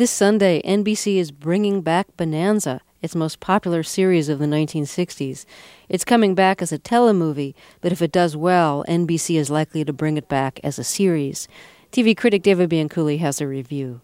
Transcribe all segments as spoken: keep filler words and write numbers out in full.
This Sunday, N B C is bringing back Bonanza, its most popular series of the nineteen sixties. It's coming back as a telemovie, but if it does well, N B C is likely to bring it back as a series. T V critic David Bianculli has a review.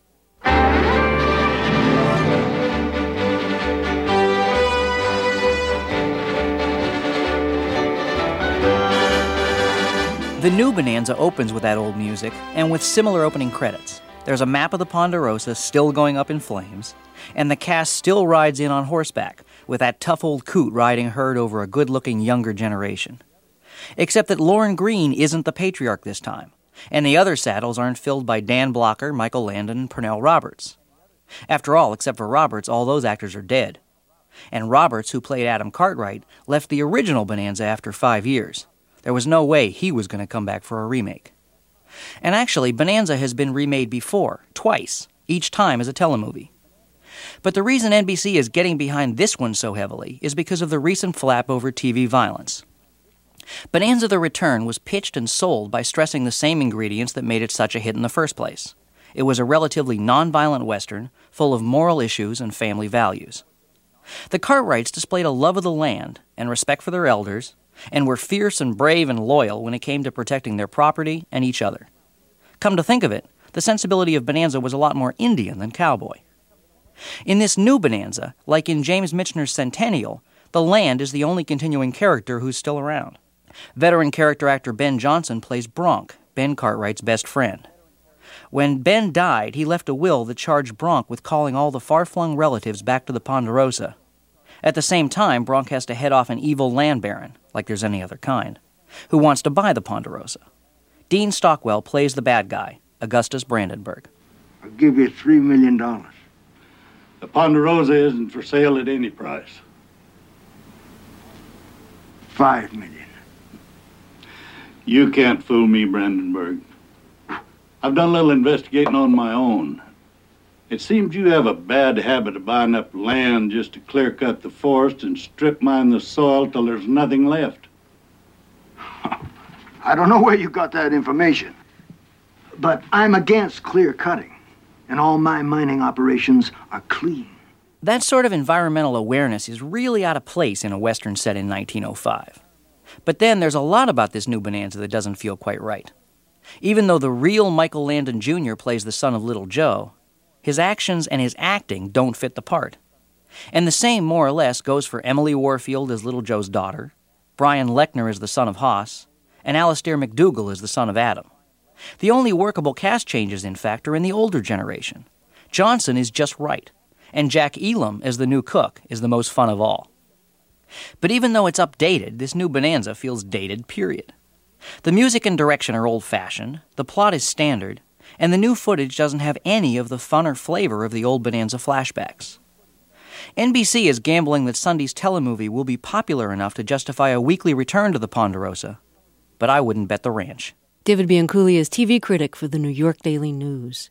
The new Bonanza opens with that old music and with similar opening credits. There's a map of the Ponderosa still going up in flames, and the cast still rides in on horseback with that tough old coot riding herd over a good-looking younger generation. Except that Lorne Greene isn't the patriarch this time, and the other saddles aren't filled by Dan Blocker, Michael Landon, and Pernell Roberts. After all, except for Roberts, all those actors are dead. And Roberts, who played Adam Cartwright, left the original Bonanza after five years. There was no way he was going to come back for a remake. And actually, Bonanza has been remade before, twice, each time as a telemovie. But the reason N B C is getting behind this one so heavily is because of the recent flap over T V violence. Bonanza the Return was pitched and sold by stressing the same ingredients that made it such a hit in the first place. It was a relatively non-violent Western, full of moral issues and family values. The Cartwrights displayed a love of the land and respect for their elders, and were fierce and brave and loyal when it came to protecting their property and each other. Come to think of it, the sensibility of Bonanza was a lot more Indian than cowboy. In this new Bonanza, like in James Michener's Centennial, the land is the only continuing character who's still around. Veteran character actor Ben Johnson plays Bronk, Ben Cartwright's best friend. When Ben died, he left a will that charged Bronk with calling all the far-flung relatives back to the Ponderosa. At the same time, Bronk has to head off an evil land baron, like there's any other kind, who wants to buy the Ponderosa. Dean Stockwell plays the bad guy, Augustus Brandenburg. I'll give you three million dollars. The Ponderosa isn't for sale at any price. Five million. You can't fool me, Brandenburg. I've done a little investigating on my own. It seems you have a bad habit of buying up land just to clear-cut the forest and strip mine the soil till there's nothing left. I don't know where you got that information, but I'm against clear-cutting, and all my mining operations are clean. That sort of environmental awareness is really out of place in a Western set in nineteen oh five. But then there's a lot about this new Bonanza that doesn't feel quite right. Even though the real Michael Landon Junior plays the son of Little Joe, his actions and his acting don't fit the part. And the same, more or less, goes for Emily Warfield as Little Joe's daughter, Brian Lechner as the son of Hoss, and Alistair McDougall as the son of Adam. The only workable cast changes, in fact, are in the older generation. Johnson is just right, and Jack Elam as the new cook is the most fun of all. But even though it's updated, this new Bonanza feels dated, period. The music and direction are old-fashioned, the plot is standard, and the new footage doesn't have any of the fun or flavor of the old Bonanza flashbacks. N B C is gambling that Sunday's telemovie will be popular enough to justify a weekly return to the Ponderosa, but I wouldn't bet the ranch. David Bianculli is T V critic for the New York Daily News.